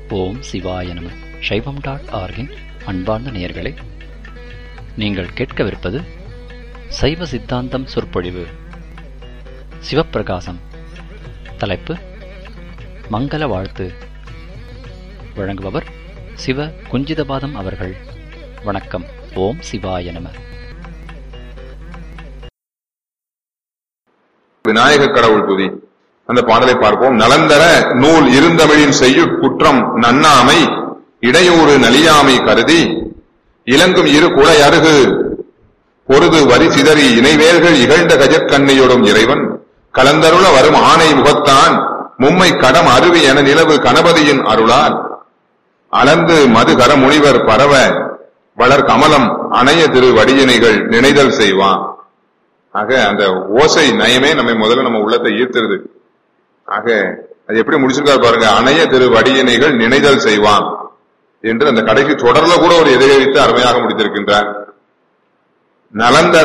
ஓம் சிவாய நம. சைவம்.org-இன் அன்பார்ந்த நேயர்களே, நீங்கள் கேட்கவிருப்பது சைவ சித்தாந்தம் சொற்பொழிவு. சிவப்பிரகாசம். தலைப்பு மங்கள வாழ்த்து. வழங்குபவர் சிவ குஞ்சிதபாதம் அவர்கள். வணக்கம். ஓம் சிவாய நம. விநாயக கடவுள் துதி. அந்த பாடலை பார்ப்போம். நலந்தர நூல் இருந்தமிழின் செய்யுட் குற்றம் நன்னாமை இடையூறு நலியாமை கருதி இலங்கும் இரு குலை அருகு பொருது வரி சிதறி இணைவேல்கள் இகழ்ந்த கஜற்கண்ணியோடும் இறைவன் கலந்தருள வரும் ஆணை முகத்தான் மும்மை கடம் அருவி என நிலவு கணபதியின் அருளால் அளந்து மது கரமுனிவர் பரவ வளர் கமலம் அணைய திரு வடியினைகள் நினைதல் செய்வான். ஆக அந்த ஓசை நயமே நம்ம உள்ளத்தை ஈர்த்திருது. ஆக அது எப்படி முடிச்சிருக்காரு பாருங்க. அணைய திரு வடியினைகள் நினைதல் செய்வான் என்று அந்த கடைக்கு தொடர்ல கூட ஒரு எதிர்த்து அருமையாக முடித்திருக்கின்றார். நலந்தர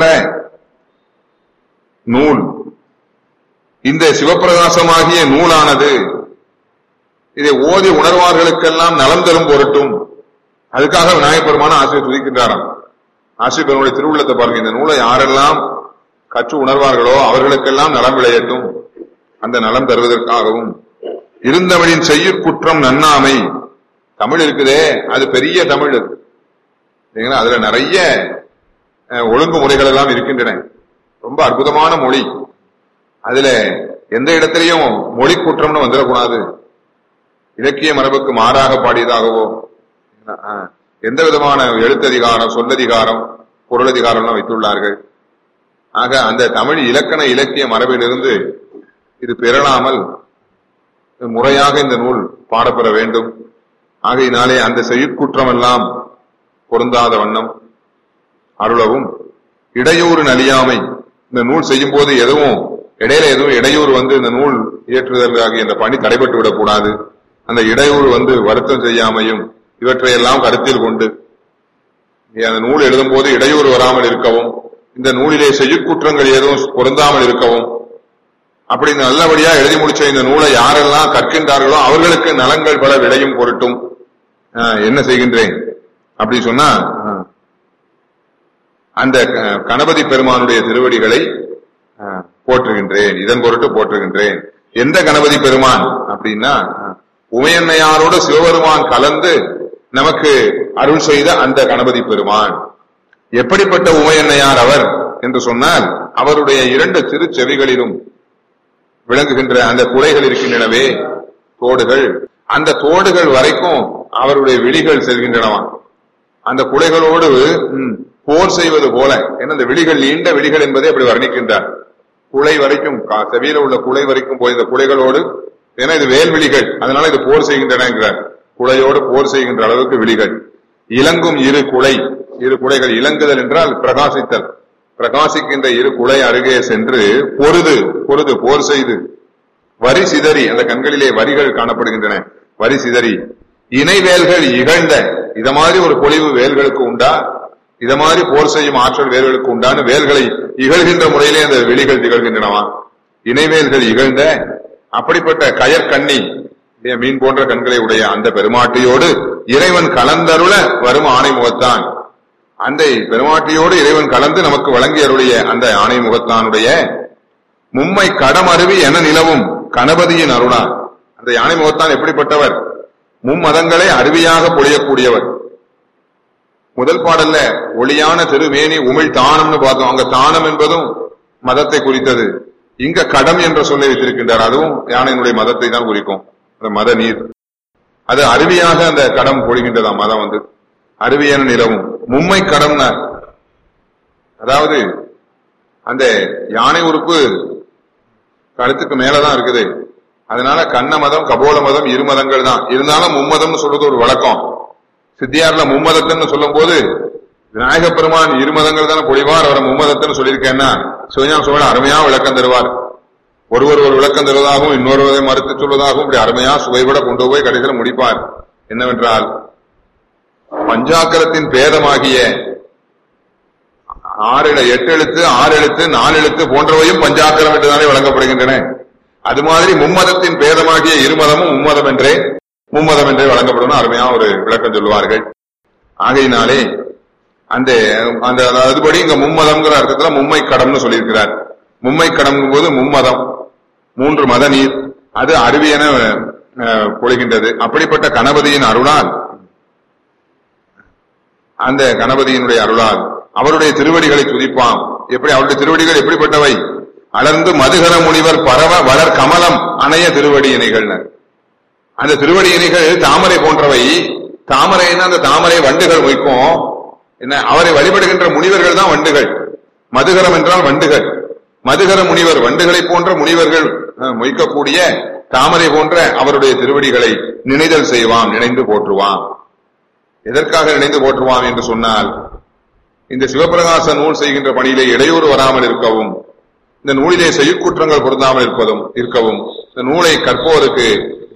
நூல், இந்த சிவப்பிரகாசமாகிய நூலானது இதை ஓதி உணர்வார்களுக்கெல்லாம் நலம் தரும் பொருட்டும் அதுக்காக விநாயகப் பெருமான ஆசிரியர் துதிக்கின்றாராம். ஆசிரியர் பெருமானுடைய திருவுள்ளத்தை பாருங்க. இந்த நூலை யாரெல்லாம் கற்று உணர்வார்களோ அவர்களுக்கெல்லாம் நலம் விளையட்டும், அந்த நலம் தருவதற்காகவும் இருந்தவழின் செய்யுட்குற்றம் நன்னாமை. தமிழ் இருக்குதே, அது பெரிய தமிழ். அதுல நிறைய ஒழுங்குமுறைகள் எல்லாம் இருக்கின்றன. ரொம்ப அற்புதமான மொழி. அதுல எந்த இடத்திலையும் மொழி குற்றம்னு வந்துடக்கூடாது. இலக்கிய மரபுக்கு மாறாக பாடியதாகவோ எந்த விதமான எழுத்ததிகாரம், சொல்லதிகாரம், பொருளதிகாரம்லாம் வைத்துள்ளார்கள். ஆக அந்த தமிழ் இலக்கண இலக்கிய மரபிலிருந்து இது பெறலாமல் முறையாக இந்த நூல் பாடப்பெற வேண்டும். ஆகையினாலே அந்த செய்யுட்குற்றம் எல்லாம் பொருந்தாத வண்ணம் அருளவும் இடையூறு நலியாமை. இந்த நூல் செய்யும் போது இடையில எதுவும் இடையூறு இந்த நூல் இயற்றுதல் ஆகிய இந்த பணி தடைபட்டு விடக்கூடாது. அந்த இடையூறு வருத்தம் செய்யாமையும் இவற்றையெல்லாம் கருத்தில் கொண்டு அந்த நூல் எழுதும் போது இடையூறு வராமல் இருக்கவும், இந்த நூலிலே செய்யுட்குற்றங்கள் எதுவும் பொருந்தாமல் இருக்கவும், அப்படி நல்லபடியா எழுதி முடிச்ச இந்த நூலை யாரெல்லாம் கற்கின்றார்களோ அவர்களுக்கு நலங்கள் பல விளையும் பொருட்டும் என்ன செய்கின்றேன் அப்படி சொன்னா, அந்த கணபதி பெருமானுடைய திருவடிகளை போற்றுகின்றேன். இதன் பொருட்டு போற்றுகின்றேன். எந்த கணபதி பெருமான் அப்படின்னா, உமையன்னையாரோடு சிவபெருமான் கலந்து நமக்கு அருள் செய்த அந்த கணபதி பெருமான். எப்படிப்பட்ட உமையன்னையார் அவர் என்று சொன்னால், அவருடைய 2 திருச்செவிகளிலும் விளங்குகின்ற அந்த குலைகள் இருக்கின்றனவே, தோடுகள், அந்த தோடுகள் வரைக்கும் அவருடைய விழிகள் செல்கின்றனவா. அந்த குலைகளோடு போர் செய்வது போல, ஏன்னா அந்த விழிகள் நீண்ட விழிகள் என்பதை அப்படி வர்ணிக்கின்றார். குலை வரைக்கும், செவியில உள்ள குலை வரைக்கும் போய் இந்த குலைகளோடு, ஏன்னா இது வேல்விழிகள், அதனால இது போர் செய்கின்றன என்கிறார். குலையோடு போர் செய்கின்ற அளவுக்கு விழிகள். இலங்கும் இரு குலைகள், இலங்குதல் என்றால் பிரகாசித்தல். பிரகாசிக்கின்ற இரு குலை அருகே சென்று பொருது போர் செய்து வரி சிதறி, அந்த கண்களிலே வரிகள் காணப்படுகின்றன, வரி சிதறி இணைவேல்கள் இகழ்ந்த. இத மாதிரி ஒரு பொலிவு வேல்களுக்கு உண்டா? இத மாதிரி போர் செய்யும் ஆற்றல் வேல்களுக்கு உண்டான வேல்களை இகழ்கின்ற முறையிலே அந்த வெளிகள் திகழ்கின்றனவா. இணைவேல்கள் இகழ்ந்த அப்படிப்பட்ட கயற்கண்ணி, மீன் போன்ற கண்களை உடைய அந்த பெருமாட்டியோடு இறைவன் கலந்தருள வரும் ஆணை முகத்தான். அந்த பெருமாட்டியோடு இறைவன் கலந்து நமக்கு வழங்கி அருளிய அந்த ஆணை முகத்தானுடைய மும்மை கடம் அருவி என நிலவும் கணபதியின் அருளால். அந்த யானை முகத்தான் எப்படிப்பட்டவர்? மும்மதங்களை அருவியாக பொழியக்கூடியவர். முதல் பாடல்ல ஒளியான திருமேனி உமிழ் தானம்னு பார்த்தோம். அங்க தானம் என்பதும் மதத்தை குறித்தது. இங்க கடம் என்ற சொல்லை வைத்திருக்கின்றார். அதுவும் யானையினுடைய மதத்தை தான் குறிக்கும். அந்த மத நீர் அது அருவியாக அந்த கடம் பொழிகின்றதா. மதம் அருவியான நிலவும் மும்மை கடம்னார். அதாவது அந்த யானை உறுப்பு கழுத்துக்கு மேலதான் இருக்குது. அதனால கண்ண மதம், கபோல மதம், 2 மதங்கள் தான். இருந்தாலும் மும்மதம்னு சொல்றது ஒரு வழக்கம். சித்தியார்ல மும்மதத்துன்னு சொல்லும் போது விநாயக பெருமான் 2 மதங்கள் தானே பொழிவார். அவரை மும்மதத்துன்னு சொல்லியிருக்கேன்னா சிவஞான சுவாமி அருமையா விளக்கம் தருவார். ஒருவர் ஒரு விளக்கம் தருவதாகவும் இன்னொருவரை மறுத்து சொல்வதாகவும் இப்படி அருமையா சுவைபட கொண்டு போய் கடைசியில் முடிப்பார். என்னவென்றால், பஞ்சாக்கரத்தின் பேதமாகிய 8 எழுத்து, 6 எழுத்து, 4 எழுத்து போன்றவையும் பஞ்சாக்கரம் என்றுதானே வழங்கப்படுகின்றன. அது மாதிரி மும்மதத்தின் பேதமாகிய 2 மதமும் மும்மதம் என்றே மும்மதம் என்றே வழங்கப்படும் அருமையா ஒரு விளக்கம் சொல்லுவார்கள். ஆகையினாலே அந்த அதுபடி இங்க மும்மதம்ங்கிற அர்த்தத்துல மும்மை கடம்னு சொல்லியிருக்கிறார். மும்மை கடம் போது மும்மதம் 3 மத நீர் அது அருவியென பொழிகின்றது. அப்படிப்பட்ட கணபதியின் அருளால், அந்த கணபதியினுடைய அருளால் அவருடைய திருவடிகளை துதிப்பாம். எப்படி அவருடைய திருவடிகள் எப்படிப்பட்டவை? அலர்ந்து மதுகர முனிவர் பரவ வளர் கமலம் அணைய திருவடி இணைகள். அந்த திருவடி இணைகள் தாமரை போன்றவை. தாமரைன்னா அந்த தாமரை வண்டுகள் மொய்க்கும். என்ன, அவரை வழிபடுகின்ற முனிவர்கள் தான் வண்டுகள். மதுகரம் என்றால் வண்டுகள். மதுகர முனிவர் வண்டுகளை போன்ற முனிவர்கள் மொய்க்கக்கூடிய தாமரை போன்ற அவருடைய திருவடிகளை நினைதல் செய்வான், நினைந்து போற்றுவான். எதற்காக நினைந்து போற்றுவான் என்று சொன்னால், இந்த சிவபிரகாச நூல் செய்கின்ற பணியிலே இடையூறு வராமல் இருக்கவும், இந்த நூலிலே செய்யுக்குற்றங்கள் பொருந்தாமல் இருக்கவும், இந்த நூலை கற்போருக்கு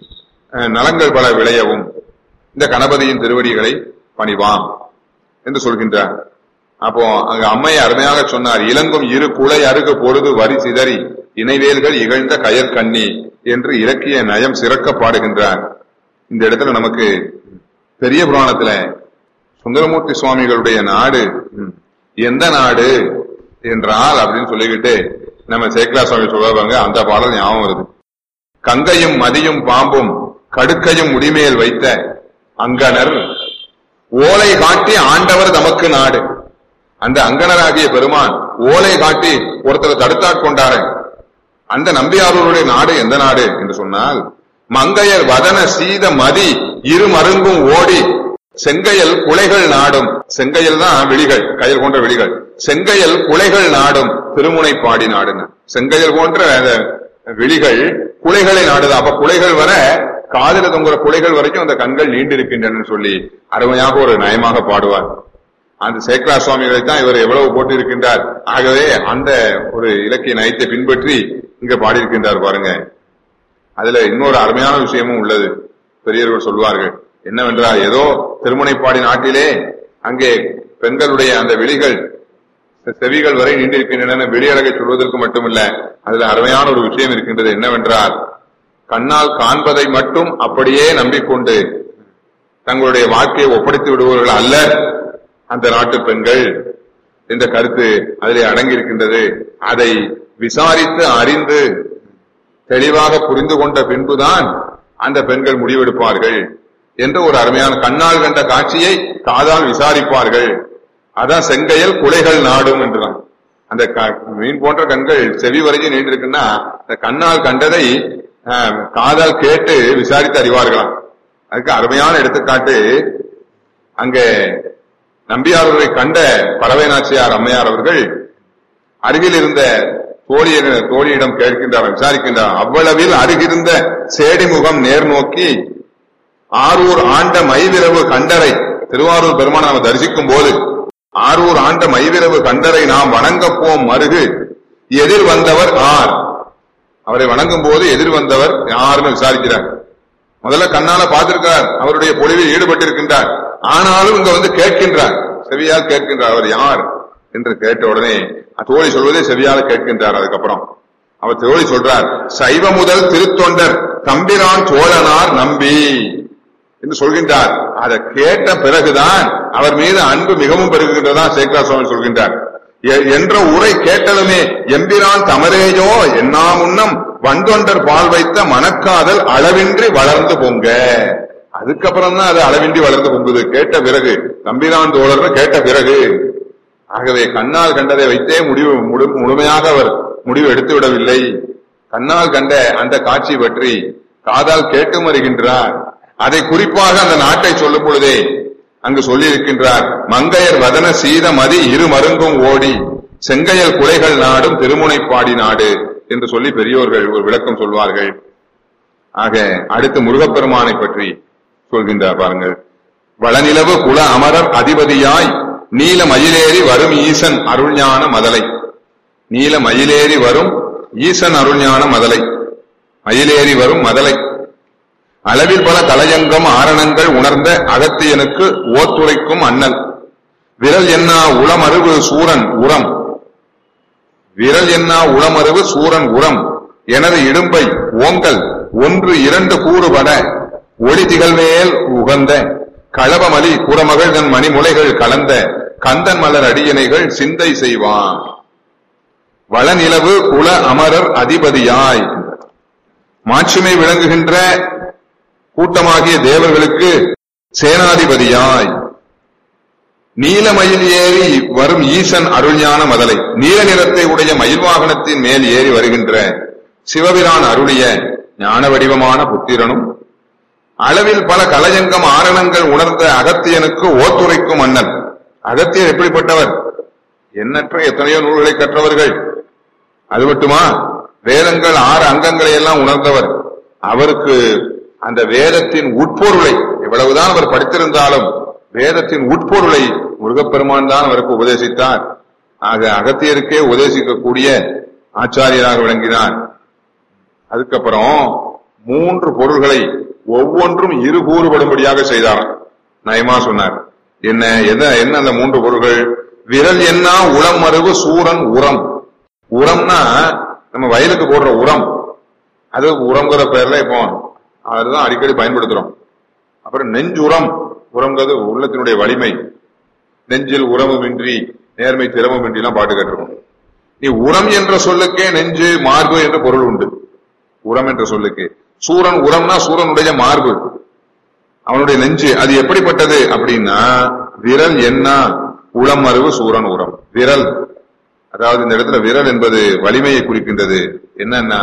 நலங்கள் பல விளையவும் இந்த கணபதியின் திருவடிகளை பணிவாம் என்று சொல்கின்றார். அப்போ அங்க அம்மையை அருமையாக சொன்னார். இலங்கும் இரு குலை அருகு பொழுது வரி சிதறி இணைவேல்கள் இகழ்ந்த கயற்கண்ணி என்று இலக்கிய நயம் சிறக்க பாடுகின்றார். இந்த இடத்துல நமக்கு பெரிய புராணத்துல சுந்தரமூர்த்தி சுவாமிகளுடைய நாடு எந்த நாடு என்றால் அப்படின்னு சொல்லிக்கிட்டு நம்ம சேக்கலா சுவாமி சொல்லுவாங்க. அந்த பாடல் ஞாபகம் வருது. கங்கையும் மதியும் பாம்பும் கடுக்கையும் முடிமேல் வைத்த அங்கனர் ஓலை காட்டி ஆண்டவர் தமக்கு நாடு. அந்த அங்கனராகிய பெருமான் ஓலை காட்டி ஒருத்தர் தடுத்தாட்கொண்டாரு. அந்த நம்பியாரூருடைய நாடு எந்த நாடு என்று சொன்னால், மங்கையர் வதன சீத மதி இரு மருங்கும் ஓடி செங்கையல் குலைகள் நாடும். செங்கையல் தான் விழிகள், கயல் போன்ற விழிகள். செங்கையல் குலைகள் நாடும் திருமுனைப்பாடி நாடுங்க. செங்கையல் போன்ற விழிகள் குலைகளை நாடுது. அப்ப குலைகள் வர காதில தொங்குற குலைகள் வரைக்கும் அந்த கண்கள் நீண்டிருக்கின்றன சொல்லி அருமையாக ஒரு நயமாக பாடுவார். அந்த சேக்கலா சுவாமிகளை தான் இவர் எவ்வளவு போட்டிருக்கின்றார். ஆகவே அந்த ஒரு இலக்கிய நயத்தை பின்பற்றி இங்க பாடியிருக்கின்றார் பாருங்க. அதுல இன்னொரு அருமையான விஷயமும் உள்ளது. பெரியவர்கள் சொல்வார்கள் என்னவென்றால், ஏதோ திருமுனைப்பாடி நாட்டிலே அங்கே பெண்களுடைய அந்த விழிகள் செவிகள் வரை நீண்டிருக்கின்றன வெளியழகை சொல்வதற்கு மட்டுமில்ல, அதுல அருமையான ஒரு விஷயம் இருக்கின்றது. என்னவென்றால், கண்ணால் காண்பதை மட்டும் அப்படியே நம்பிக்கொண்டு தங்களுடைய வாழ்க்கையை ஒப்படைத்து விடுபவர்கள் அல்ல அந்த நாட்டு பெண்கள். இந்த கருத்து அதிலே அடங்கி இருக்கின்றது. அதை விசாரித்து அறிந்து தெளிவாக புரிந்து கொண்ட பின்புதான் அந்த பெண்கள் முடிவெடுப்பார்கள் என்று ஒரு அருமையான, கண்ணால் கண்ட காட்சியை காதால் விசாரிப்பார்கள். அதான் செங்கையல் குலைகள் நாடும் என்றுதான். அந்த மீன் போன்ற கண்கள் செவி வரைக்கும் நீண்டிருக்குன்னா அந்த கண்ணால் கண்டதை காதால் கேட்டு விசாரித்து அறிவார்களாம். அதுக்கு அருமையான எடுத்துக்காட்டு, அங்கே நம்பியாரூரை கண்ட பறவை நாச்சியார் அம்மையார் அவர்கள் அருகில் இருந்த தோழியிடம் கேட்கின்றார், விசாரிக்கின்றார். அவ்வளவில் அருகிருந்த சேடிமுகம் நேர் நோக்கி ஆரூர் ஆண்ட மைவிரவு கண்டரை, திருவாரூர் பெருமானை நாம் தரிசிக்கும் போது ஆரூர் ஆண்ட மைவிரவு கண்டரை நாம் வணங்கப்போம் மருகு எதிர் வந்தவர் ஆர். அவரை வணங்கும் போது எதிர் வந்தவர் யாருன்னு விசாரிக்கிறார். முதல்ல கண்ணால பார்த்திருக்கிறார், அவருடைய பொழிவில் ஈடுபட்டிருக்கின்றார். ஆனாலும் இங்க வந்து கேட்கின்றார், செவியால் கேட்கின்றார். அவர் யார் என்று கேட்ட உடனே தோழி சொல்வதே செவியால் கேட்கின்றார். அதுக்கப்புறம் அவர் தோழி சொல்றார், சைவ முதல் திருத்தொண்டர் தம்பிரான் சோழனார் நம்பி என்று சொல்கின்றார். அதை கேட்ட பிறகுதான் அவர் மீது அன்பு மிகவும் பெருகுகின்றதா சேக்கலா சுவாமி சொல்கின்றார். என்ற உரை கேட்டதுமே எம்பிரான் தமரேயோ என்னா முன்னம் வந்தொண்டர் பால் வைத்த மனக்காதல் அளவின்றி வளர்ந்து பொங்க. அதுக்கப்புறம் தான் அது அளவின்றி வளர்ந்து பொங்குது, கேட்ட பிறகு. தம்பிரான் தோழர் கேட்ட பிறகு. ஆகவே கண்ணால் கண்டதை வைத்தே முழுமையாக அவர் முடிவு எடுத்து விடவில்லை. கண்ணால் கண்ட அந்த காட்சி பற்றி காதால் கேட்டு வருகின்றார். அதை குறிப்பாக அந்த நாட்டை சொல்லும் பொழுதே அங்கு சொல்லி இருக்கின்றார். மங்கையர் வதன சீத மதி இரு மருங்கும் ஓடி செங்கையல் குலைகள் நாடும் திருமுனைப்பாடி நாடு என்று சொல்லி பெரியோர்கள் ஒரு விளக்கம் சொல்வார்கள். ஆக அடுத்து முருகப்பெருமானை பற்றி சொல்கின்றார் பாருங்கள். வளநிலவு குல அமரர் அதிபதியாய் நீல மயிலேறி வரும் ஈசன் அருள்ஞான மதலை. நீல மயிலேறி வரும் ஈசன் அருள்ஞான மதலை, மயிலேறி வரும் மதலை. அளவில் பல கலையங்கம் ஆரணங்கள் உணர்ந்த அகத்தியனுக்கு ஓத்துரைக்கும் அண்ணல். விரல் என்னா உளமருவு சூரன் உரம், விரல் என்னா உளமருவு சூரன் உரம் எனது இடும்பை ஓங்கல் ஒன்று இரண்டு கூறுபட ஒளி திகழ்மேல் உகந்த களபமலி குறமகள் தன் மணிமுலைகள் கலந்த கந்தன் மலர் அடியணைகள் சிந்தை செய்வான். வளநிலவு குல அமரர் அதிபதியாய் மாட்சிமை விளங்குகின்ற கூட்டமாகிய தேவர்களுக்கு சேனாதிபதியாய் நீலமயில் ஏறி வரும் ஈசன் அருள்ஞான மதலை நீல நிறத்தை உடைய மயில் வாகனத்தின் மேல் ஏறி வருகின்ற சிவபிரான் அருளிய ஞான வடிவமான புத்திரனும் அளவில் பல கலயங்கம் ஆரணங்கள் உணர்ந்த அகத்தியனுக்கு ஓத்துரைக்கும் மன்னன். அகத்தியர் எப்படிப்பட்டவர்? எண்ணற்ற எத்தனையோ நூல்களை கற்றவர்கள். அது மட்டுமா, வேதங்கள் 6 அங்கங்களை எல்லாம் உணர்ந்தவர். அவருக்கு அந்த வேதத்தின் உட்பொருளை, எவ்வளவுதான் அவர் படித்திருந்தாலும் வேதத்தின் உட்பொருளை முருகப்பெருமான் தான் அவருக்கு உபதேசித்தார். ஆக அகத்தியருக்கே உபதேசிக்கக்கூடிய ஆச்சாரியராக விளங்கினார். அதுக்கப்புறம் 3 பொருள்களை ஒவ்வொன்றும் இருகூறுபடும்படியாக செய்தார். நயமா சொன்னார். என்ன அந்த 3 பொருள்கள்? விரல் என்ன உளம் மருவு சூரன் உரம். உரம்னா நம்ம வயலுக்கு போடுற உரம், அது உரம்ங்கிற பெயர்ல இப்போ அதுதான் அடிக்கடி பயன்படுத்துறோம். அப்புறம் நெஞ்சுரம், உரம்ங்கிறது உள்ளத்தினுடைய வலிமை. நெஞ்சில் உரமுமின்றி நேர்மை திறமுமின்றி எல்லாம் பாட்டு கேட்டிருக்கோம். நீ உரம் என்ற சொல்லுக்கே நெஞ்சு மார்பு என்று பொருள் உண்டு. உரம் என்ற சொல்லுக்கு சூரன், உரம்னா சூரனுடைய மார்பு, அவனுடைய நெஞ்சு. அது எப்படிப்பட்டது அப்படின்னா, விரல் என்ன உளம் மருவு சூரன் உரம். விரல், அதாவது இந்த இடத்துல விரல் என்பது வலிமையை குறிக்கின்றது. என்னன்னா,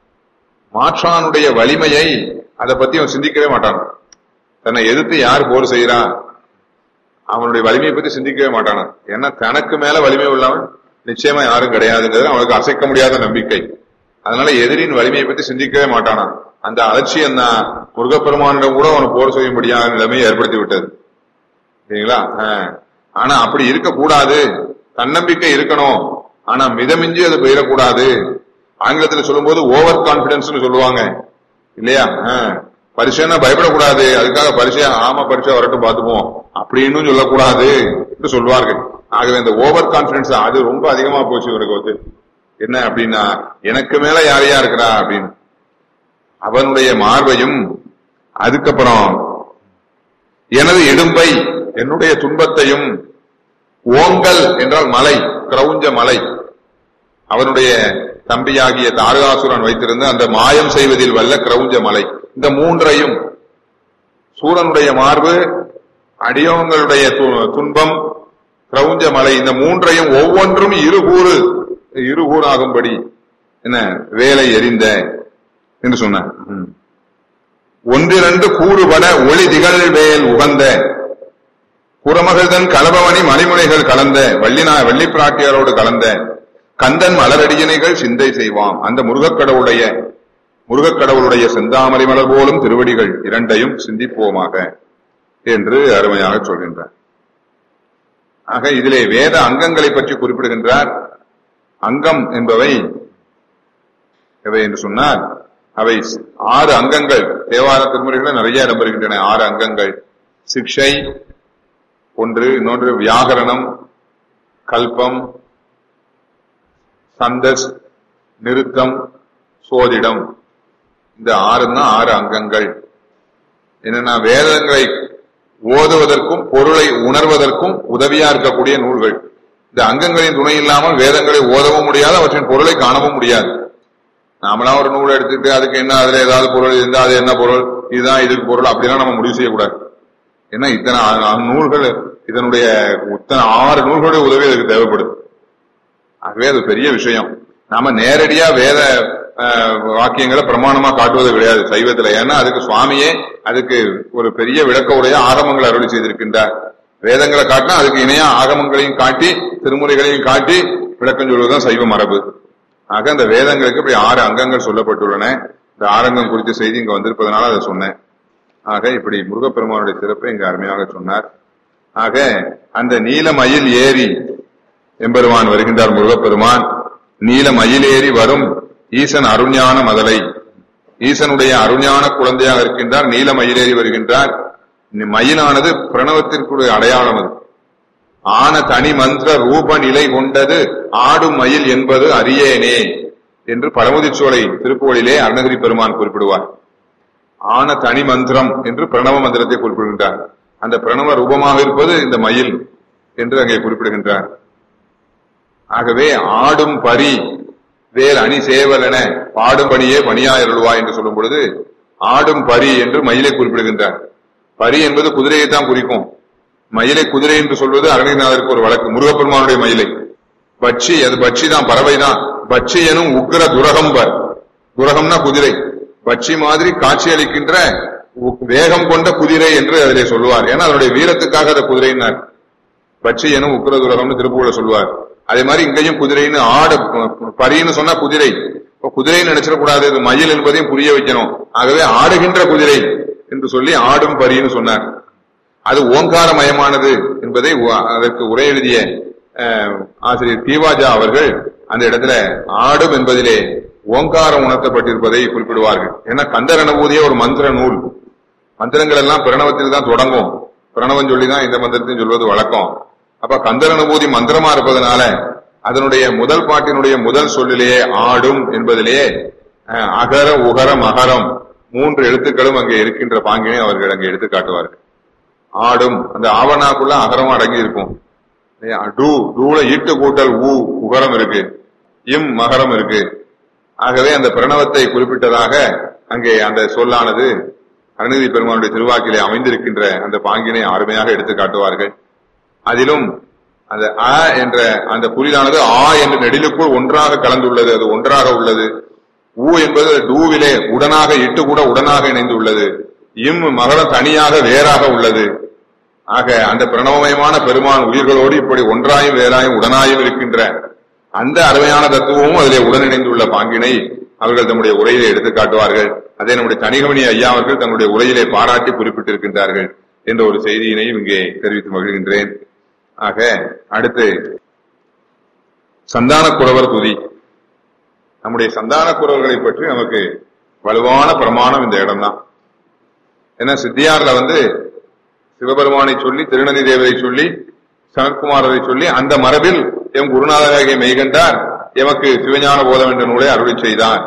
மாற்றானுடைய வலிமையை அதை பத்தி அவன் சிந்திக்கவே மாட்டான். தன்னை எதிர்த்து யார் போர் செய்யறான் அவனுடைய வலிமையை பத்தி சிந்திக்கவே மாட்டானா. ஏன்னா தனக்கு மேல வலிமை உள்ளவன் நிச்சயமா யாரும் கிடையாதுங்கிறது அவனுக்கு அசைக்க முடியாத நம்பிக்கை. அதனால எதிரின் வலிமையை பத்தி சிந்திக்கவே மாட்டானா. அந்த அலட்சியம் தான் முருகப்பெருமானிடம் கூட அவனுக்கு போர் செய்ய முடியாத நிலைமையை ஏற்படுத்தி விட்டது. சரிங்களா? ஆனா அப்படி இருக்கக்கூடாது, தன்னம்பிக்கை இருக்கணும். ஆனா மிதமிஞ்சி அது போயிடக்கூடாது. ஆங்கிலத்தில் சொல்லும் போது ஓவர் கான்பிடன்ஸ் சொல்லுவாங்க இல்லையா? பரிசைன்னா பயப்படக்கூடாது, அதுக்காக பரிசையா ஆமா பரிசை வரட்டும் பார்த்துப்போம் அப்படின்னு சொல்லக்கூடாது என்று சொல்வார்கள். ஆகவே இந்த ஓவர் கான்பிடன்ஸ் அது ரொம்ப அதிகமா போச்சு இவருக்கு வந்து. என்ன அப்படின்னா, எனக்கு மேல யாரையா இருக்கிறா அப்படின்னு அவனுடைய மார்பையும், அதுக்கப்புறம் எனது இடும்பை என்னுடைய துன்பத்தையும், ஓங்கல் என்றால் மலை, கிரௌஞ்ச மலை, அவனுடைய தம்பியாகிய தாரகாசுரன் வைத்திருந்த அந்த மாயம் செய்வதில் வல்ல கிரௌஞ்ச மலை, இந்த 3ஐயும், சூரனுடைய மார்பு, அடியோங்களுடைய துன்பம், கிரௌஞ்ச மலை, இந்த 3ஐயும் ஒவ்வொன்றும் இருகூறாகும்படி என்ன வேலை எறிந்த என்று சொன்னார். 1-2 கூறுபட ஒளி திகழ் வேல் உகந்த புறமகள்தன் கலபவனி மணிமுனைகள் கலந்த வள்ளி பிராட்டியாரோடு கலந்த கந்தன் மலரடியினைகள் சிந்தை செய்வான். அந்த முருகக்கடவுளுடைய செந்தாமரை மலர் போலும் திருவடிகள் 2ஐயும் சிந்திப்போமாக என்று அருமையாக சொல்கின்றார். ஆக இதிலே வேத அங்கங்களை பற்றி குறிப்பிடுகின்றார். அங்கம் என்பவை எவை என்று சொன்னால், அவை 6 அங்கங்கள். தேவார திருமுறைகள் நிறைய இடம்பெறுகின்றன. 6 அங்கங்கள். சிக்ஷை ஒன்று, இன்னொன்று வியாகரணம், கல்பம், சந்தஸ், நிருத்தம், சோதிடம். இந்த 6 தான் 6 அங்கங்கள். என்னன்னா, வேதங்களை ஓதுவதற்கும் பொருளை உணர்வதற்கும் உதவியா இருக்கக்கூடிய நூல்கள். இந்த அங்கங்களின் துணை இல்லாமல் வேதங்களை ஓதவும் முடியாது, அவற்றின் பொருளை காணவும் முடியாது. நாமளா ஒரு நூலை எடுத்துட்டு அதுக்கு என்ன, அதுல ஏதாவது பொருள் இருந்தா அது என்ன பொருள், இதுதான் இதுக்கு பொருள், அப்படிலாம் நம்ம முடிவு செய்யக்கூடாது. ஏன்னா இத்தனை நூல்கள், இதனுடைய 6 நூல்களுடைய உதவி அதுக்கு தேவைப்படுது. ஆகவே அது பெரிய விஷயம். நாம நேரடியா வேத வாக்கியங்களை பிரமாணமா காட்டுவது கிடையாது சைவத்துல. ஏன்னா அதுக்கு சுவாமியே அதுக்கு ஒரு பெரிய விளக்க உடைய ஆகமங்களை அருளி செய்திருக்கின்றார். வேதங்களை காட்டினா அதுக்கு இணையா ஆகமங்களையும் காட்டி திருமுறைகளையும் காட்டி விளக்கம் சொல்வதுதான் சைவ மரபு. ஆக அந்த வேதங்களுக்கு இப்படி 6 அங்கங்கள் சொல்லப்பட்டுள்ளன. இந்த 6 அங்கம் குறித்த செய்தி இங்க வந்திருப்பதனால அதை சொன்னேன். ஆக இப்படி முருகப்பெருமானுடைய சிறப்பை இங்க அருமையாக சொன்னார். ஆக அந்த நீலமயில் ஏறி எம்பெருமான் வருகின்றார். முருகப்பெருமான் நீலமயில் ஏறி வரும் ஈசன் அருஞான மதலை, ஈசனுடைய அருஞான குழந்தையாக இருக்கின்றார். நீலமயிலேறி வருகின்றார். மயிலானது பிரணவத்திற்குரிய அடையாளம். அது ஆன தனி மந்திர ரூப நிலை கொண்டது ஆடும் மயில் என்பது அறியேனே என்று பரமுதிச்சோலை திருப்புகழிலே அருணகிரி பெருமான் குறிப்பிடுவார். ஆன தனி மந்திரம் என்று பிரணவ மந்திரத்தை குறிப்பிடுகின்றார். அந்த பிரணவ ரூபமாக இருப்பது இந்த மயில் என்று அங்கே குறிப்பிடுகின்றார். ஆகவே ஆடும் பரி வேல் அணி சேவல் என பாடும் பணியே பணியாயருள்வா என்று சொல்லும் பொழுது ஆடும் பரி என்று மயிலை குறிப்பிடுகின்றார். பரி என்பது குதிரையைத்தான் குறிக்கும். மயிலை குதிரை என்று சொல்வது அருணகிரிநாதருக்கு ஒரு வழக்கு. முருகப்பெருமானுடைய மயிலை பட்சி, அது பட்சி தான், பறவை தான். பட்சி எனும் உக்கிர துரகம்பர். துரகம்னா குதிரை. பட்சி மாதிரி காட்சி அளிக்கின்ற வேகம் கொண்ட குதிரை என்று அதிலே சொல்லுவார். ஏன்னா அதனுடைய வீரத்துக்காக அதை குதிரைன்னார். பட்சி எனும் உக்கிர துரகம்னு திருப்பூர்ல சொல்லுவார். அதே மாதிரி இங்கேயும் குதிரைன்னு ஆடு பரின்னு சொன்னா குதிரை. இப்ப குதிரைன்னு நினைச்சிடக்கூடாது, இது மயில் என்பதையும் புரிய வைக்கணும். ஆகவே ஆடுகின்ற குதிரை என்று சொல்லி ஆடும் பரின்னு சொன்னார். அது ஓங்காரமயமானது என்பதை அதற்கு உரை எழுதிய ஆசிரியர் தீவாஜா அவர்கள் அந்த இடத்துல ஆடும் என்பதிலே ஓங்காரம் உணர்த்தப்பட்டிருப்பதை குறிப்பிடுவார்கள். ஏன்னா கந்தர் அனுபூதியே ஒரு மந்திர நூல். மந்திரங்கள் எல்லாம் பிரணவத்தில் தான் தொடங்கும். பிரணவம் சொல்லிதான் இந்த மந்திரத்தையும் சொல்வது வழக்கம். அப்ப கந்தர் அனுபூதி மந்திரமா இருப்பதனால அதனுடைய முதல் பாட்டினுடைய முதல் சொல்லிலேயே ஆடும் என்பதிலேயே அகர உகர மகரம் 3 எழுத்துக்களும் அங்கே இருக்கின்ற பாங்கினை அவர்கள் அங்கே எடுத்து காட்டுவார்கள். ஆடும் அந்த ஆவணாக்குள்ள அகரம் அடங்கி இருக்கும். டூல ஈட்டு கூட்டல் உகரம் இருக்கு, இம் மகரம் இருக்கு. ஆகவே அந்த பிரணவத்தை குறிப்பிட்டதாக அங்கே அந்த சொல்லானது அருணகிரி பெருமானுடைய திருவாக்கிலே அமைந்திருக்கின்ற அந்த பாங்கினை அருமையாக எடுத்து காட்டுவார்கள். அதிலும் அந்த அ என்ற அந்த குறிலானது ஆ என்ற நெடிலுக்குள் ஒன்றாக கலந்துள்ளது, அது ஒன்றாக உள்ளது. ஊ என்பது டூவிலே உடனாக இட்டு கூட உடனாக இணைந்துள்ளது. இம் மகரம் தனியாக வேறாக உள்ளது. ஆக அந்த பிரணவமயமான பெருமான் உயிர்களோடு இப்படி ஒன்றாயும் வேறாயும் உடனாயும் இருக்கின்ற அந்த அருமையான தத்துவமும் அதிலே உடனிணைந்துள்ள பாங்கினை அவர்கள் தம்முடைய உரையிலே எடுத்து காட்டுவார்கள். அதை நம்முடைய தனிகமணி ஐயா அவர்கள் தங்களுடைய உரையிலே பாராட்டி குறிப்பிட்டிருக்கின்றார்கள் என்ற ஒரு செய்தியினையும் இங்கே தெரிவித்து மகிழ்கின்றேன். ஆக அடுத்து சந்தான குரவர் துதி. நம்முடைய சந்தான குரவர்களை பற்றி நமக்கு வலுவான பிரமாணம் இந்த இடம்தான். ஏன்னா சித்தியார்ல சிவபெருமானை சொல்லி, திருநதி தேவரை சொல்லி, சனத்குமாரரை சொல்லி, அந்த மரபில் எம் குருநாதராகிய மெய்கண்டார் எமக்கு சிவஞான போதம் என்ற நூலை அருளி செய்தார்.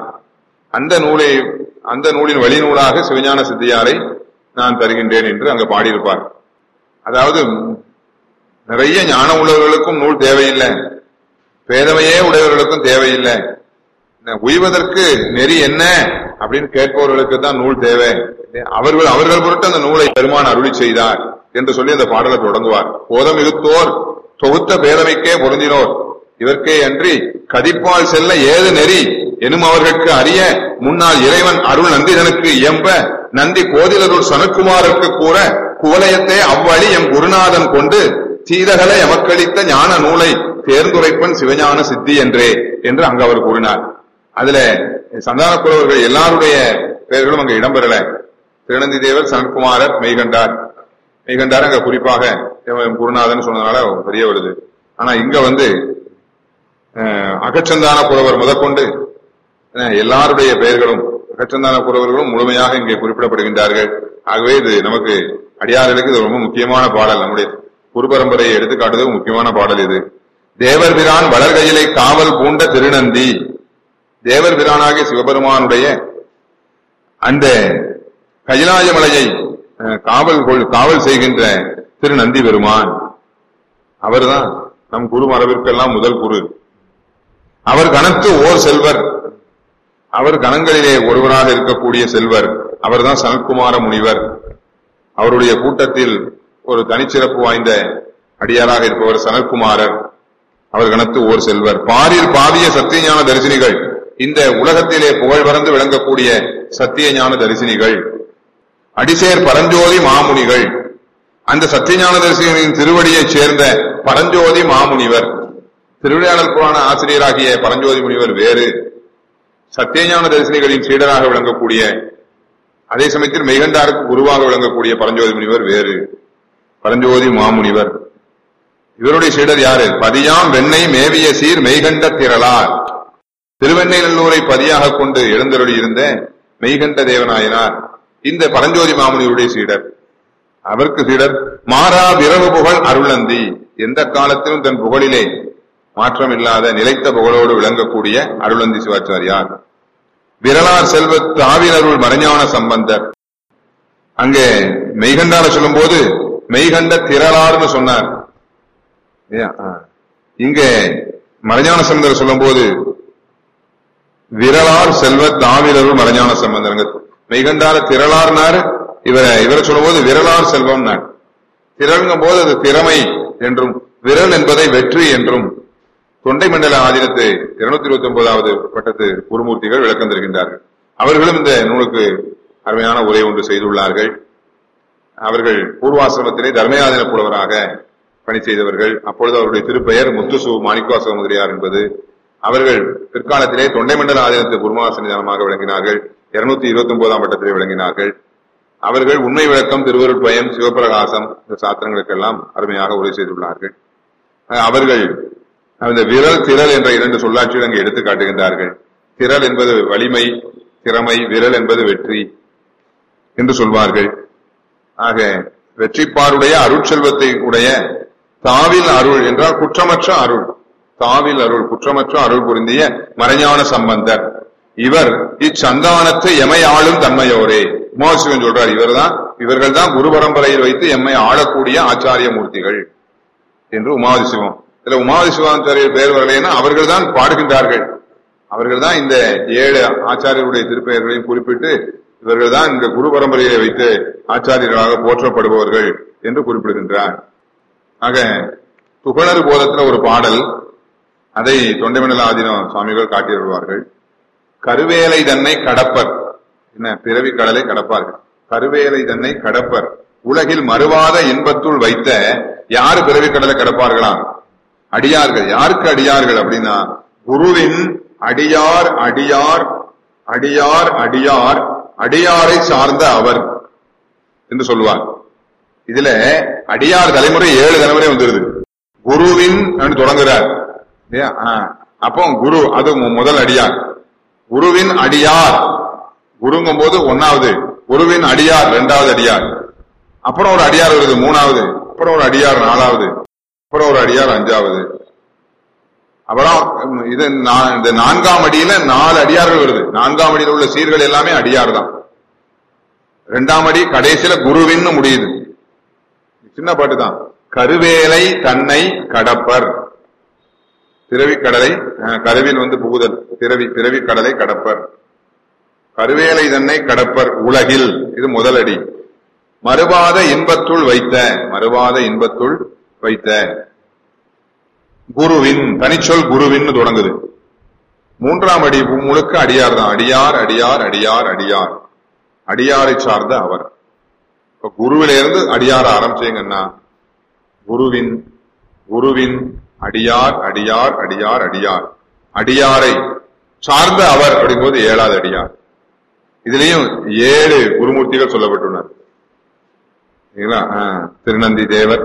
அந்த நூலின் வழிநூலாக சிவஞான சித்தியாரை நான் தருகின்றேன் என்று அங்க பாடியிருப்பார். அதாவது நிறைய ஞானம் உள்ளவர்களுக்கும் நூல் தேவையில்லை, பேதமையே உடையவர்களுக்கும் தேவையில்லை. உய்வதற்கு நெறி என்ன அப்படின்னு கேட்பவர்களுக்கு தான் நூல் தேவை. அவர்கள் பொருட்டு அந்த நூலை பெருமான் அருளி செய்தார் என்று சொல்லி அந்த பாடலை தொடங்குவார். போதம் இருத்தோர் தொகுத்த பேதமைக்கே பொருந்தினோர் இவர்க்கே அன்றி கதிப்பால் செல்ல ஏது நெறி எனும் அவர்களுக்கு அறிய முன்னால் இறைவன் அருள் நந்திதனுக்கு இயம்ப நந்தி கோதிலருள் சனத்குமாருக்கு கூற குவலயத்தை அவ்வழி எம் குருநாதன் கொண்டு சீதகல எமக்களித்த ஞான நூலை தேர்ந்துரைப்பன் சிவஞான சித்தி என்றே என்று அங்கு அவர் கூறினார். அதுல சந்தான குரவர்கள் எல்லாருடைய பெயர்களும் அங்கு இடம்பெறல. திருநந்தி தேவர், சனத்குமாரர், மெய்கண்டார் அங்க குறிப்பாக குருநாதன் சொன்னதுனால தெரிய வருது. ஆனா இங்க அகச்சந்தான குரவர் முதற்கொண்டு எல்லாருடைய பெயர்களும் அகச்சந்தான குரவர்களும் முழுமையாக இங்கே குறிப்பிடப்படுகின்றார்கள். ஆகவே இது நமக்கு அடியார்களுக்கு இது ரொம்ப முக்கியமான பாடல். நம்முடைய குரு பரம்பரையை எடுத்துக்காட்டுவது முக்கியமான பாடல் இது. தேவர் பிரான் வளர்கையிலை காவல் பூண்ட திருநந்தி. தேவர் பிரானாகிய சிவபெருமானுடைய அந்த கைலாய மலையை காவல் செய்கின்ற திருநந்தி பெருமான் அவர்தான் நம் குரு மரபிற்கெல்லாம் முதல் குரு. அவர் கணத்து ஓர் செல்வர், அவர் கணங்களிலே ஒருவராக இருக்கக்கூடிய செல்வர். அவர்தான் சனத்குமார முனிவர். அவருடைய கூட்டத்தில் ஒரு தனிச்சிறப்பு வாய்ந்த அடியாராக இருப்பவர் சனத்குமாரர். அவர் கணத்து ஓர் செல்வர். பாரில் பாவிய சத்தியஞான தரிசினிகள், இந்த உலகத்திலே புகழ் பறந்து விளங்கக்கூடிய சத்திய ஞான தரிசினிகள். அடிசேர் பரஞ்சோதி மாமுனிகள், அந்த சத்தியஞான தரிசினிகளின் திருவடியைச் சேர்ந்த பரஞ்சோதி மாமுனிவர். திருவிளையாடல் புராண ஆசிரியராகிய பரஞ்சோதி முனிவர் வேறு, சத்தியஞான தரிசினிகளின் சீடராக விளங்கக்கூடிய, அதே சமயத்தில் மெய்கண்டாருக்கு குருவாக விளங்கக்கூடிய பரஞ்சோதி முனிவர் வேறு, பரஞ்சோதி மாமுனிவர். இவருடைய சீடர் யாரு? பதியாம் வெண்ணை மேவிய சீர் மெய்கண்ட திரளார். திருவெண்ணைநல்லூரை பதியாக கொண்டு எழுந்தருளி இருந்த மெய்கண்ட தேவநாயனார் இந்த பரஞ்சோதி மாமுனிவருடைய சீடர். அவருக்கு சீடர் மாறா விரவு புகழ் அருளந்தி. எந்த காலத்திலும் தன் புகழிலே மாற்றம் இல்லாத நிலைத்த புகழோடு விளங்கக்கூடிய அருளந்தி சிவாச்சாரியார். விரலார் செல்வத்து ஆவினருள் மறைஞான சம்பந்தர். அங்கே மெய்கண்டார சொல்லும் போது மெய்கண்ட திரளார்னு சொன்னார். இங்க மறைஞான சம்பந்தர் சொல்லும் போது விரலார் செல்வ தாவிரருள் மறைஞான சம்பந்தர். மெய்கண்டார திரளார்னாரு, இவரை சொல்லும் போது விரலார் செல்வம். திரள்ங்கும் போது அது திறமை என்றும், விரல் என்பதை வெற்றி என்றும் தொண்டை மண்டல ஆதீனத்து 229வது பட்டத்து குருமூர்த்திகள் விளக்கம் தருகின்றார்கள். அவர்களும் இந்த நூலுக்கு அருமையான உரை ஒன்று செய்துள்ளார்கள். அவர்கள் பூர்வாசிரமத்திலே தர்மயாதீன புலவராக பணி செய்தவர்கள். அப்பொழுது அவருடைய திருப்பெயர் முத்துசு மாணிக்கவாசக முதலியார் என்பது. அவர்கள் பிற்காலத்திலே தொண்டை மண்டல ஆதீனத்து குருமாசனிதானமாக விளங்கினார்கள். 229ஆம் பட்டத்திலே விளங்கினார்கள். அவர்கள் உண்மை விளக்கம், திருவருட்பயன், சிவபிரகாசம் இந்த சாத்திரங்களுக்கெல்லாம் அருமையாக உரை செய்துள்ளார்கள். அவர்கள் அந்த விரல் திரள் என்ற 2 சொல்லாட்சிகள் அங்கு எடுத்து காட்டுகின்றார்கள். திரள் என்பது வலிமை, திறமை, விரல் என்பது வெற்றி என்று சொல்வார்கள். ஆக வெற்றிப்பாருடைய அருட்செல்வத்தை உடைய தாவில் அருள் என்றால் குற்றமற்ற அருள், தாவில் அருள் குற்றமற்ற அருள் புரிந்திய மறைஞான சம்பந்தர். இவர் இச்சந்தானத்தை எமை ஆளும் தன்மையோரே. உமாசிவன் சொல்றார், இவர்கள் தான் குரு பரம்பரையில் வைத்து எம்மை ஆளக்கூடிய ஆச்சாரிய மூர்த்திகள் என்று உமாதிசிவம். இதுல உமாதிசிவாச்சாரியர் பெயர் வரலைன்னா அவர்கள் தான் பாடுகின்றார்கள். அவர்கள் தான் இந்த 7 ஆச்சாரியருடைய திருப்பெயர்களையும் குறிப்பிட்டு இவர்கள் தான் இந்த குரு பரம்பரையை வைத்து ஆச்சாரியர்களாக போற்றப்படுபவர்கள் என்று குறிப்பிடுகின்றார். ஆக துகளறு போதத்துல ஒரு பாடல், அதை தொண்டைமண்டல ஆதீன சுவாமிகள் காட்டியிருவார்கள். கருவேலை தன்னை கடப்பர், என்ன பிறவி கடலை கடப்பார்கள். கருவேலை தன்னை கடப்பர் உலகில் மறுவாத இன்பத்துள் வைத்த. யாரு பிறவி கடலை கடப்பார்களாம்? அடியார்கள். யாருக்கு அடியார்கள் அப்படின்னா குருவின் அடியார் அடியார் அடியார் அடியார் அடியாரை சார்ந்த அவர் என்று சொல்லுவார். இதுல அடியார் தலைமுறை 7 தலைமுறை வந்துருது. குருவின் தொடங்குறார். அப்போ குரு அது முதல் அடியார். குருவின் அடியார் குருங்கும் போது 1வது, குருவின் அடியார் 2வது அடியார், அப்புறம் ஒரு அடியார் வருது 3வது, அப்புறம் ஒரு அடியார் 4வது, அப்புறம் ஒரு அடியார் 5வது. அப்புறம் இது இந்த 4ஆம் அடியில 4 அடியார்கள் வருது. 4ஆம் அடியில் உள்ள சீர்கள் எல்லாமே அடியார் தான். 2ஆம் அடி கடைசியில குருவின்னு முடியுது. சின்ன பாட்டு தான். கருவேலை தன்னை கடப்பர், பிறவி கடலை, கருவில் புகுதல், பிறவி கடலை கடப்பர். கருவேலை தன்னை கடப்பர் உலகில், இது முதல் அடி. மறுவாத இன்பத்துள் வைத்த, மறுவாத இன்பத்துள் வைத்த. குருவின் தனிச்சொல் குருவின் தொடங்குது. 3ஆம் அடி முழுக்க அடியார் தான். அடியார் அடியார் அடியார் அடியார் அடியாரை சார்ந்த அவர். இப்ப குருவிலிருந்து அடியார ஆரம்பிச்சீங்கன்னா குருவின் குருவின் அடியார் அடியார் அடியார் அடியார் அடியாரை சார்ந்த அவர் அப்படிங்கும்போது 7வது அடியார். இதுலயும் 7 குருமூர்த்திகள் சொல்லப்பட்டுள்ளனர். திருநந்தி தேவர்,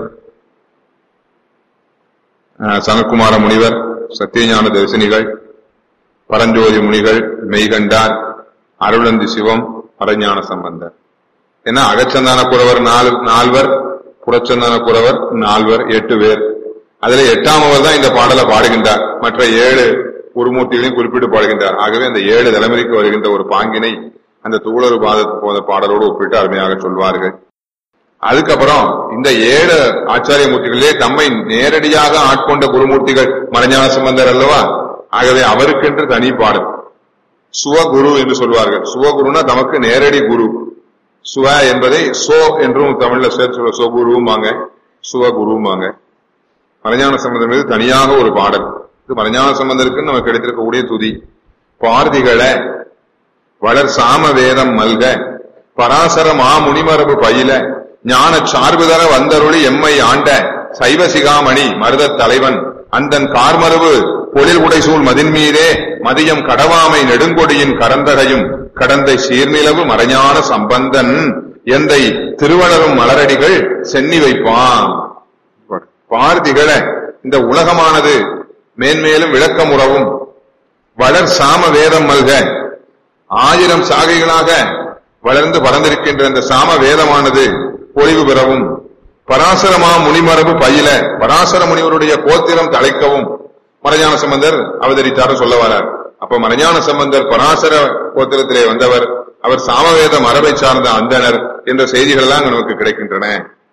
சனகுமார முனிவர், சத்தியஞான தரிசனிகள், பரஞ்சோதி முனிகள், மெய்கண்டார், அருளந்தி சிவம், மறைஞான சம்பந்தர். ஏன்னா அகச்சந்தான குறவர் 4வர், புறச்சந்தான குறவர் 4வர், 8 பேர். அதுல 8ஆமவர் தான் இந்த பாடலை பாடுகின்றார். மற்ற 7 குருமூர்த்திகளையும் குறிப்பிட்டு பாடுகின்றார். ஆகவே அந்த 7 தலைமுறைக்கு வருகின்ற ஒரு பாங்கினை அந்த தூளறு போத பாடலோடு ஒப்பிட்டு அருமையாக சொல்வார்கள். அதுக்கப்புறம் இந்த 7 ஆச்சாரிய மூர்த்திகளே தம்மை நேரடியாக ஆட்கொண்ட குருமூர்த்திகள் மறைஞான சம்பந்தர் அல்லவா. ஆகவே அவருக்கென்று தனி பாடல் சுவகுரு என்று சொல்வார்கள். சுவகுருன்னா தமக்கு நேரடி குரு. சுவ என்பதை சோ என்றும் தமிழ்ல சேர்த்து சொகுருவாங்க, சுவகுருவாங்க. மறைஞான சம்பந்தர் மீது தனியாக ஒரு பாடல். இது மறைஞான சம்பந்தருக்கு நமக்கு கிடைத்திருக்கக்கூடிய துதி. பார்திகள வளர் சாம வேதம் மல்க பராசர மாமுனிமரபு பயில ஞான சார்புதர வந்தருளி எம்மை ஆண்ட சைவ சிகாமணி மருத தலைவன் அந்தன் கார்மரபு பொழில் உடைசூழ் மதின்மீதே மதியம் கடவாமை நெடுங்கொடியின் கரந்தகையும் கடந்தை சீர்நிலவு மறைஞான சம்பந்தன் எந்தை திருவளரும் மலரடிகள் சென்னி வைப்பான். பார்திகள இந்த உலகமானது மேன்மேலும் விளக்கமுறவும் வளர் சாம வேதம் மல்க 1000 சாகைகளாக வளர்ந்து பறந்திருக்கின்ற இந்த சாம வேதமானது பொழிவு பெறவும் பராசரமா முனிமரபு பயில பராசர முனிவருடைய கோத்திரம் தலைக்கவும் மறைஞான சம்பந்தர் அவதரித்தார் சொல்ல வரார். அப்ப மறைஞான சம்பந்தர் பராசர கோத்திரத்திலே வந்தவர், அவர் சாமவேத மரபை சார்ந்த அந்தனர் என்ற செய்திகள் எல்லாம் நமக்கு கிடைக்கின்றன.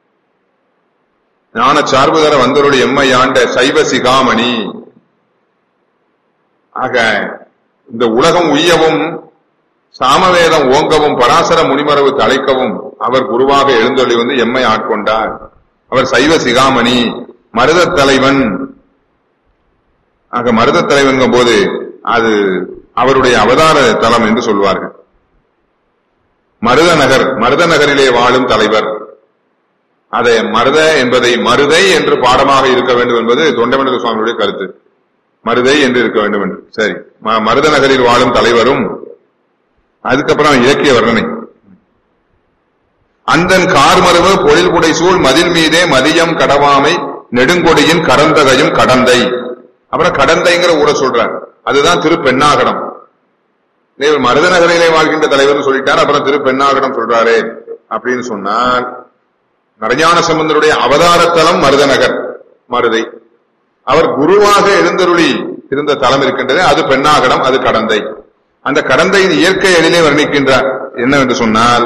ஞான சார்புதர வந்தருடைய எம்மை ஆண்ட சைவ சிகாமணி. ஆக இந்த உலகம் உய்யவும் சாமவேதம் ஓங்கவும் பராசர முனிமரபு தழைக்கவும் அவர் குருவாக எழுந்தொழி வந்து எம்மை ஆட்கொண்டார். அவர் சைவ சிகாமணி, மருத தலைவன். ஆக மருத தலைவன் போது அது அவருடைய அவதார தலம் என்று சொல்வார்கள். மருத நகரிலே வாழும் தலைவர். அதை மருத என்பதை மருதை என்று பாடமாக இருக்க வேண்டும் என்பது தொண்டைமண்டல சுவாமியுடைய கருத்து. மருதை என்று இருக்க வேண்டும் என்று. சரி, மருத நகரில் வாழும் தலைவரும். அதுக்கப்புறம் இலக்கிய வர்ணனை. அந்தன் கார்மருவு பொழில் புடை சூழ் மதில் மீதே மதியம் கடவாமை நெடுங்கொடியின் கரந்தகையும் கடந்தை. அப்புறம் கடந்தைங்கிற ஊரை சொல்றார். அதுதான் திருப்பெண்ணாகடம். மருத நகரிலே வாழ்கின்ற தலைவர் சொல்லிட்டார், அப்புறம் திருப்பெண்ணாகடம் சொல்றாரு அப்படின்னு சொன்னால் மறைஞான சம்பந்தருடைய அவதாரத்தலம் மருதநகர், மருதை. அவர் குருவாக எழுந்தருளி இருந்த தலம் இருக்கின்றது, அது பெண்ணாகடம், அது கடந்தை. அந்த கடந்தையின் இயற்கை எழிலே வர்ணிக்கின்றார். என்னவென்று சொன்னால்,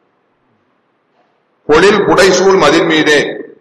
பொழில் புடைசூழ் மதில் மீதே,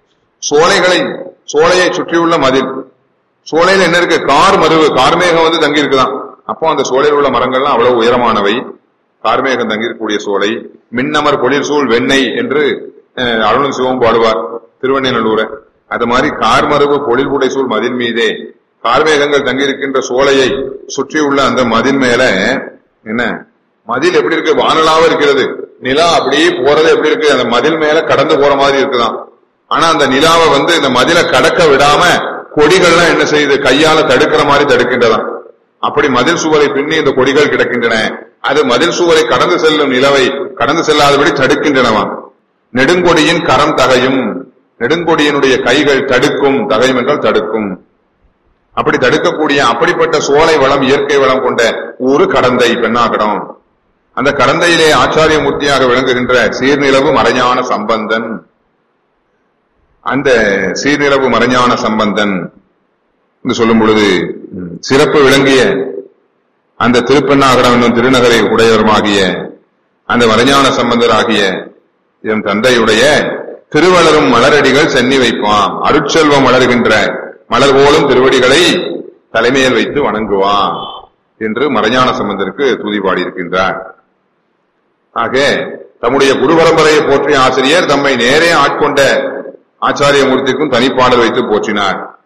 சோலையை சுற்றியுள்ள மதில். சோலையில என்ன இருக்கு? கார்மருவு, கார்மேகம் வந்து தங்கி இருக்குதான். அப்போ அந்த சோலையில் உள்ள மரங்கள்லாம் அவ்வளவு உயரமானவை. கார்மேகம் தங்கியிருக்கக்கூடிய சோலை. மின்னமர் பொழில் சூழ் வெண்ணெய் என்று அருணன் சிவம் பாடுவார் திருவண்ணூரை. அது மாதிரி கார்மருவு பொழில் புடை சூழ் மதில் மீதே, கார்மேகங்கள் தங்கியிருக்கின்ற சோலையை சுற்றியுள்ள அந்த மதில் மேல என்ன மதில் எப்படி இருக்கு? வானலாவ இருக்கிறது. நிலா அப்படியே போறது எப்படி இருக்கு? அந்த மதில் மேல கடந்து போற மாதிரி இருக்குதான். ஆனா அந்த நிலாவை வந்து இந்த மதிலை கடக்க விடாம கொடிகள்லாம் என்ன செய்யுது? கையால தடுக்கிற மாதிரி தடுக்கின்றதாம். அப்படி மதில் சுவரை பின்னி இந்த கொடிகள் கிடக்கின்றன. அது மதில் சுவரை கடந்து செல்லும் நிலவை கடந்து செல்லாதபடி தடுக்கின்றனவாம். நெடுங்கொடியின் கரம் தகையும், நெடுங்கொடியினுடைய கைகள் தடுக்கும், தகையும் என்றால் தடுக்கும். அப்படி தடுக்கக்கூடிய அப்படிப்பட்ட சோலை வளம், இயற்கை வளம் கொண்ட ஊரு கடந்தை, பெண்ணாகடம். அந்த கடந்தையிலே ஆச்சாரிய மூர்த்தியாக விளங்குகின்ற சீர்நிலவு மறைஞான சம்பந்தன். அந்த சீர்நிலவு மறைஞான சம்பந்தன் என்று சொல்லும் பொழுது சிறப்பு விளங்கிய அந்த திருப்பெண்ணாகடம் என்னும் திருநகரை உடையவருமாகிய அந்த மறைஞான சம்பந்தர் ஆகிய என் தந்தையுடைய திருவளரும் மலரடிகள் சென்னி வைப்பான். அருட்செல்வம் வளர்கின்ற மலர் போலும் திருவடிகளை தலைமையில் வைத்து வணங்குவான் என்று மறைஞான சம்பந்தருக்கு தூதி பாடியிருக்கின்றார். ஆக தம்முடைய குரு பரம்பரையை போற்றிய ஆசிரியர் தம்மை நேரே ஆட்கொண்ட ஆச்சாரிய மூர்த்திக்கும் தனிப்பாடல் வைத்து போற்றினார்.